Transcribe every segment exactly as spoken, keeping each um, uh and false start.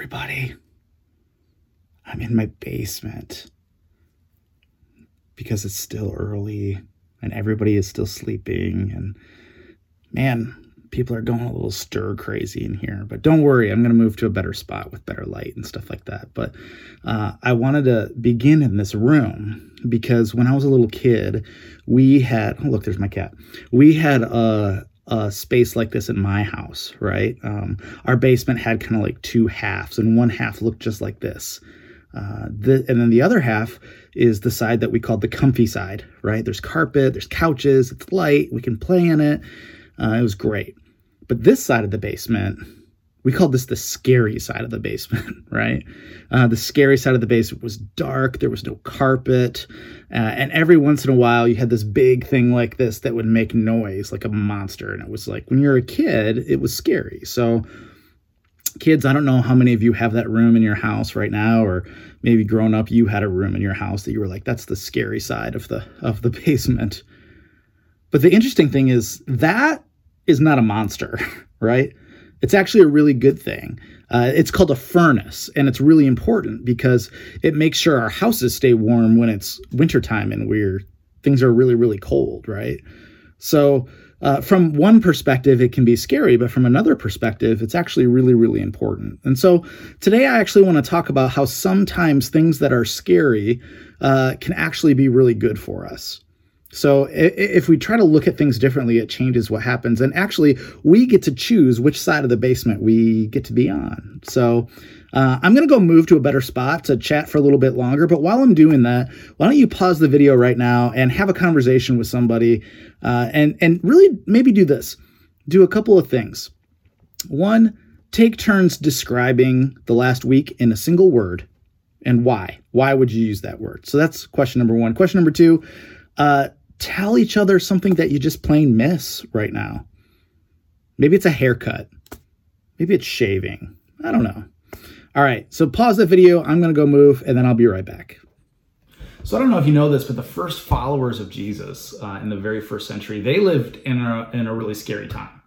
everybody. I'm in my basement because it's still early and everybody is still sleeping. And man, people are going a little stir crazy in here. But don't worry, I'm going to move to a better spot with better light and stuff like that. But uh, I wanted to begin in this room because when I was a little kid, we had, oh, look, there's my cat. We had a, a space like this in my house, right? Um, our basement had kind of like two halves, and one half looked just like this. Uh, the, and then the other half is the side that we called the comfy side, right? There's carpet, there's couches, it's light, we can play in it. Uh, it was great. But this side of the basement, we called this the scary side of the basement, right? Uh, the scary side of the basement was dark. There was no carpet. Uh, and every once in a while, you had this big thing like this that would make noise like a monster. And it was like, when you're a kid, it was scary. So kids, I don't know how many of you have that room in your house right now, or maybe growing up, you had a room in your house that you were like, that's the scary side of the of the basement. But the interesting thing is that is not a monster, right? It's actually a really good thing. Uh, it's called a furnace, and it's really important because it makes sure our houses stay warm when it's wintertime and we're things are really, really cold, right? So uh, from one perspective, it can be scary, but from another perspective, it's actually really, really important. And so today I actually want to talk about how sometimes things that are scary uh, can actually be really good for us. So if we try to look at things differently, it changes what happens. And actually, we get to choose which side of the basement we get to be on. So uh, I'm going to go move to a better spot to chat for a little bit longer. But while I'm doing that, why don't you pause the video right now and have a conversation with somebody uh, and, and really maybe do this. Do a couple of things. One, take turns describing the last week in a single word. And why? Why would you use that word? So that's question number one. Question number two, uh, tell each other something that you just plain miss right now. Maybe it's a haircut. Maybe it's shaving. I don't know. All right, so pause the video. I'm going to go move, and then I'll be right back. So I don't know if you know this, but the first followers of Jesus uh, in the very first century, they lived in a, in a really scary time.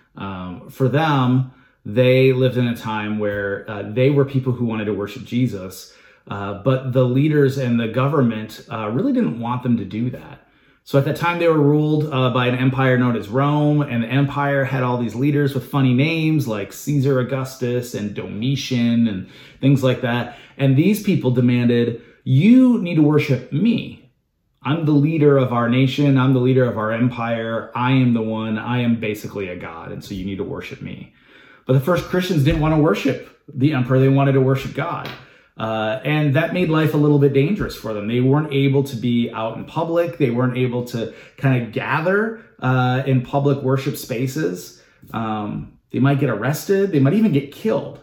Um, for them, they lived in a time where uh, they were people who wanted to worship Jesus, uh, but the leaders and the government uh, really didn't want them to do that. So at that time, they were ruled uh, by an empire known as Rome, and the empire had all these leaders with funny names like Caesar Augustus and Domitian and things like that. And these people demanded, you need to worship me. I'm the leader of our nation. I'm the leader of our empire. I am the one. I am basically a god, and so you need to worship me. But the first Christians didn't want to worship the emperor. They wanted to worship God. Uh, and that made life a little bit dangerous for them. They weren't able to be out in public. They weren't able to kind of gather uh, in public worship spaces. Um, they might get arrested. They might even get killed.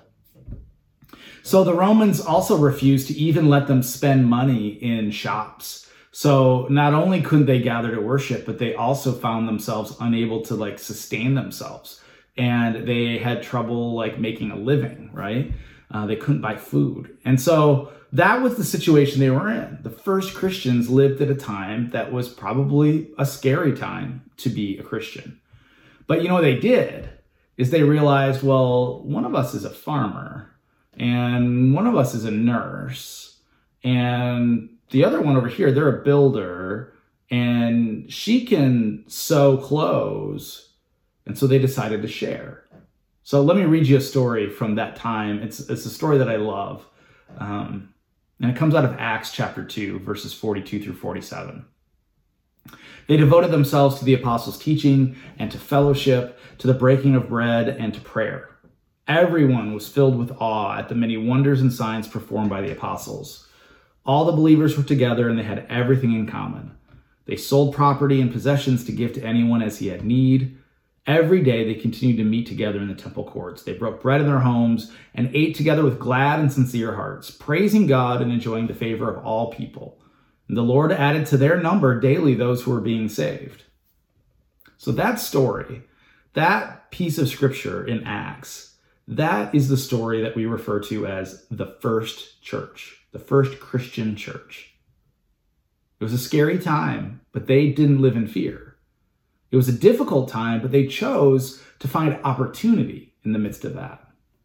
So the Romans also refused to even let them spend money in shops. So not only couldn't they gather to worship, but they also found themselves unable to like sustain themselves. And they had trouble like making a living, right? Uh, they couldn't buy food. And so that was the situation they were in. The first Christians lived at a time that was probably a scary time to be a Christian. But you know what they did is they realized, well, one of us is a farmer and one of us is a nurse and the other one over here, they're a builder and she can sew clothes. And so they decided to share. So let me read you a story from that time. It's, it's a story that I love. Um, and it comes out of Acts chapter two, verses forty-two through forty-seven. They devoted themselves to the apostles' teaching and to fellowship, to the breaking of bread and to prayer. Everyone was filled with awe at the many wonders and signs performed by the apostles. All the believers were together and they had everything in common. They sold property and possessions to give to anyone as he had need. Every day they continued to meet together in the temple courts. They broke bread in their homes and ate together with glad and sincere hearts, praising God and enjoying the favor of all people. And the Lord added to their number daily those who were being saved. So that story, that piece of scripture in Acts, that is the story that we refer to as the first church, the first Christian church. It was a scary time, but they didn't live in fear. It was a difficult time, but they chose to find opportunity in the midst of that.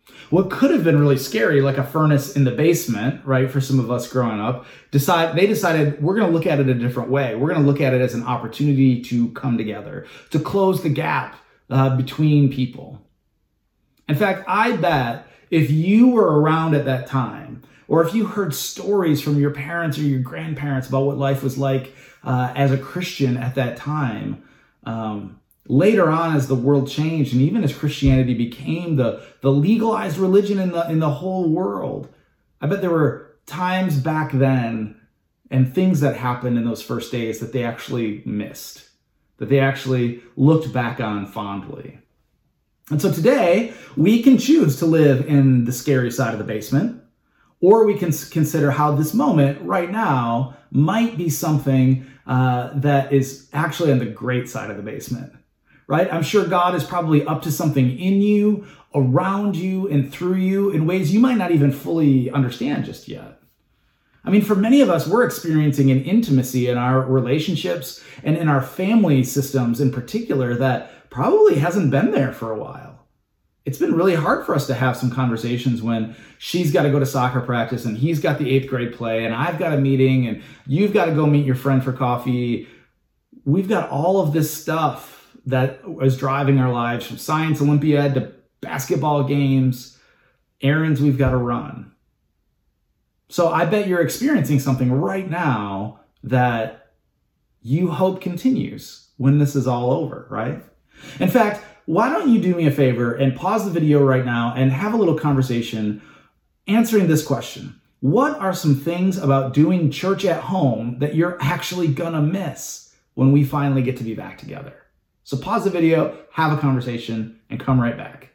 What could have been really scary, like a furnace in the basement, right, for some of us growing up, decide they decided we're going to look at it a different way. We're going to look at it as an opportunity to come together, to close the gap uh, between people. In fact, I bet if you were around at that time, or if you heard stories from your parents or your grandparents about what life was like uh, as a Christian at that time, um, later on, as the world changed, and even as Christianity became the, the legalized religion in the in the whole world, I bet there were times back then and things that happened in those first days that they actually missed, that they actually looked back on fondly. And so today, we can choose to live in the scary side of the basement, or we can consider how this moment right now might be something uh, that is actually on the great side of the basement. Right? I'm sure God is probably up to something in you, around you, and through you in ways you might not even fully understand just yet. I mean, for many of us, we're experiencing an intimacy in our relationships and in our family systems in particular that probably hasn't been there for a while. It's been really hard for us to have some conversations when she's got to go to soccer practice and he's got the eighth grade play and I've got a meeting and you've got to go meet your friend for coffee. We've got all of this stuff that is driving our lives, from science Olympiad to basketball games, errands we've got to run. So I bet you're experiencing something right now that you hope continues when this is all over, right? In fact, why don't you do me a favor and pause the video right now and have a little conversation answering this question. What are some things about doing church at home that you're actually gonna miss when we finally get to be back together? So pause the video, have a conversation, and come right back.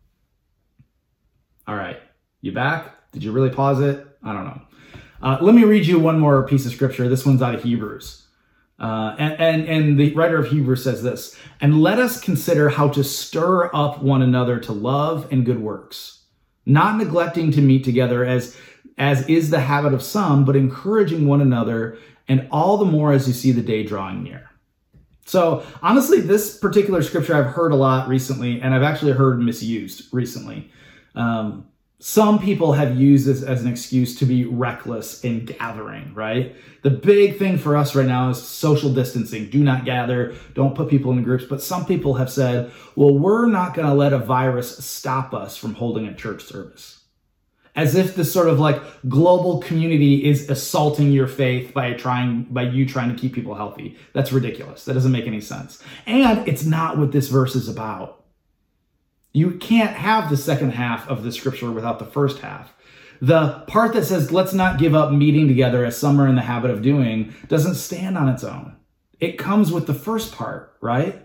All right, you back? Did you really pause it? I don't know. Uh, let me read you one more piece of scripture. This one's out of Hebrews. Uh, and, and, and the writer of Hebrews says this, "And let us consider how to stir up one another to love and good works, not neglecting to meet together as, as is the habit of some, but encouraging one another, and all the more as you see the day drawing near." So honestly, this particular scripture I've heard a lot recently, and I've actually heard misused recently. Um, some people have used this as an excuse to be reckless in gathering, right? The big thing for us right now is social distancing. Do not gather. Don't put people in groups. But some people have said, well, we're not going to let a virus stop us from holding a church service. As if this sort of like global community is assaulting your faith by trying, by you trying to keep people healthy. That's ridiculous. That doesn't make any sense. And it's not what this verse is about. You can't have the second half of the scripture without the first half. The part that says, let's not give up meeting together as some are in the habit of doing, doesn't stand on its own. It comes with the first part, right?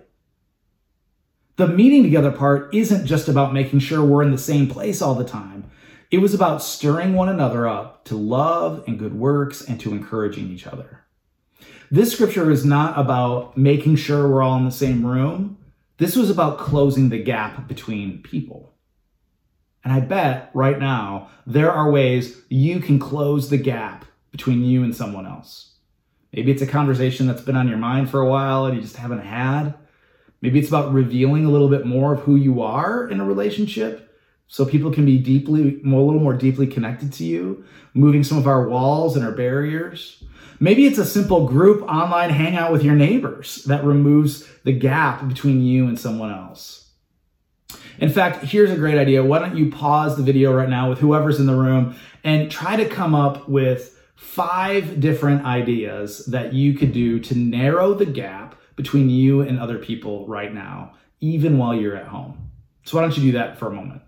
The meeting together part isn't just about making sure we're in the same place all the time. It was about stirring one another up to love and good works and to encouraging each other. This scripture is not about making sure we're all in the same room. This was about closing the gap between people. And I bet right now there are ways you can close the gap between you and someone else. Maybe it's a conversation that's been on your mind for a while and you just haven't had. Maybe it's about revealing a little bit more of who you are in a relationship, so people can be deeply, a little more deeply connected to you, moving some of our walls and our barriers. Maybe it's a simple group online hangout with your neighbors that removes the gap between you and someone else. In fact, here's a great idea. Why don't you pause the video right now with whoever's in the room and try to come up with five different ideas that you could do to narrow the gap between you and other people right now, even while you're at home. So why don't you do that for a moment?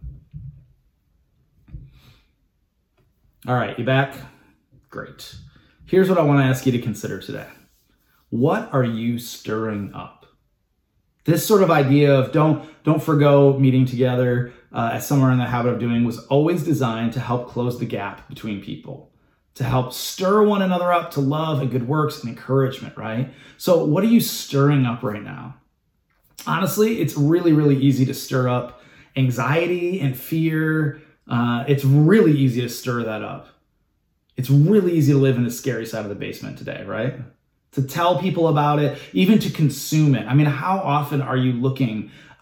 All right, you back? Great. Here's what I want to ask you to consider today. What are you stirring up? This sort of idea of don't, don't forgo meeting together, uh, as some are in the habit of doing, was always designed to help close the gap between people, to help stir one another up to love and good works and encouragement, right? So what are you stirring up right now? Honestly, it's really, really easy to stir up anxiety and fear. Uh, it's really easy to stir that up. It's really easy to live in the scary side of the basement today, right? To tell people about it, even to consume it. I mean, how often are you looking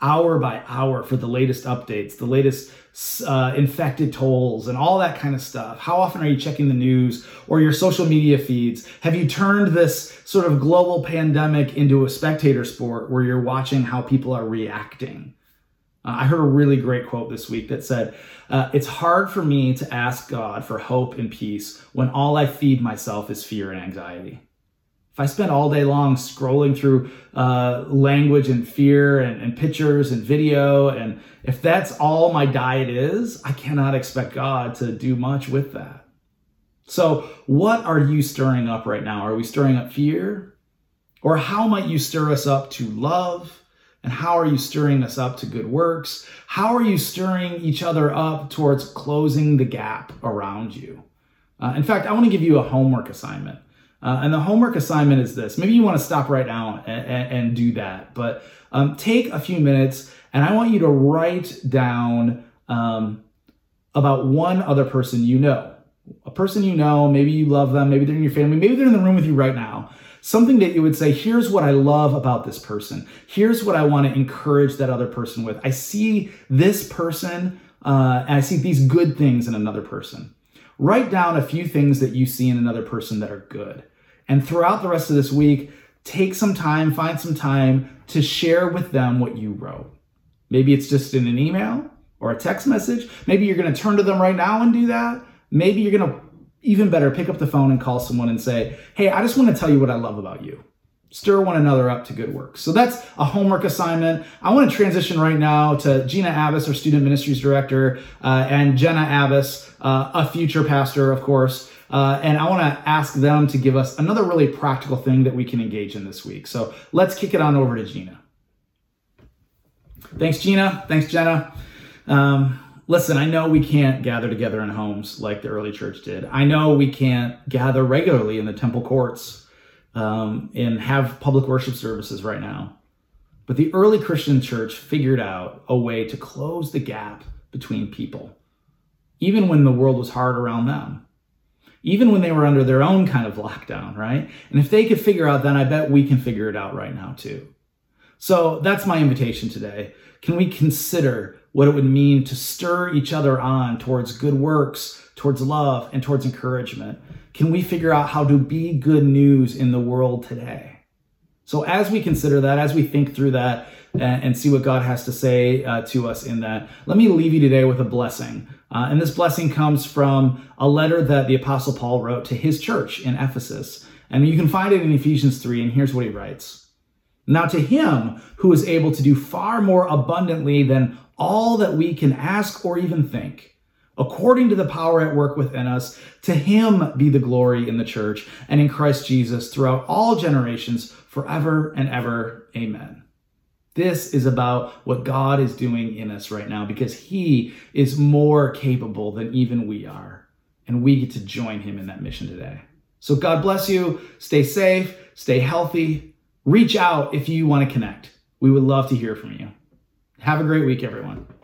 hour by hour for the latest updates, the latest uh, infected tolls, and all that kind of stuff? How often are you checking the news or your social media feeds? Have you turned this sort of global pandemic into a spectator sport where you're watching how people are reacting? Uh, I heard a really great quote this week that said, uh, it's hard for me to ask God for hope and peace when all I feed myself is fear and anxiety. If I spend all day long scrolling through uh, language and fear and, and pictures and video, and if that's all my diet is, I cannot expect God to do much with that. So what are you stirring up right now? Are we stirring up fear? Or how might you stir us up to love? And how are you stirring us up to good works? How are you stirring each other up towards closing the gap around you? Uh, in fact, I want to give you a homework assignment. Uh, and the homework assignment is this. Maybe you want to stop right now and, and, and do that. But um, take a few minutes, and I want you to write down um, about one other person you know. A person you know, maybe you love them, maybe they're in your family, maybe they're in the room with you right now. Something that you would say, here's what I love about this person. Here's what I want to encourage that other person with. I see this person, uh, and I see these good things in another person. Write down a few things that you see in another person that are good. And throughout the rest of this week, take some time, find some time to share with them what you wrote. Maybe it's just in an email or a text message. Maybe you're going to turn to them right now and do that. Maybe you're going to, even better, pick up the phone and call someone and say, hey, I just want to tell you what I love about you. Stir one another up to good works. So that's a homework assignment. I want to transition right now to Gina Abbas, our Student Ministries Director, uh, and Jenna Abbas, uh, a future pastor, of course. Uh, and I want to ask them to give us another really practical thing that we can engage in this week. So let's kick it on over to Gina. Thanks, Gina. Thanks, Jenna. Um, Listen, I know we can't gather together in homes like the early church did. I know we can't gather regularly in the temple courts um, and have public worship services right now. But the early Christian church figured out a way to close the gap between people, even when the world was hard around them, even when they were under their own kind of lockdown, right? And if they could figure out, then I bet we can figure it out right now too. So that's my invitation today. Can we consider what it would mean to stir each other on towards good works, towards love, and towards encouragement? Can we figure out how to be good news in the world today? So as we consider that, as we think through that, and, and see what God has to say uh, to us in that, let me leave you today with a blessing. Uh, and this blessing comes from a letter that the Apostle Paul wrote to his church in Ephesus. And you can find it in Ephesians three, and here's what he writes. Now to him who is able to do far more abundantly than all that we can ask or even think, according to the power at work within us, to him be the glory in the church and in Christ Jesus throughout all generations, forever and ever. Amen. This is about what God is doing in us right now, because he is more capable than even we are. And we get to join him in that mission today. So God bless you. Stay safe. Stay healthy. Reach out if you want to connect. We would love to hear from you. Have a great week, everyone.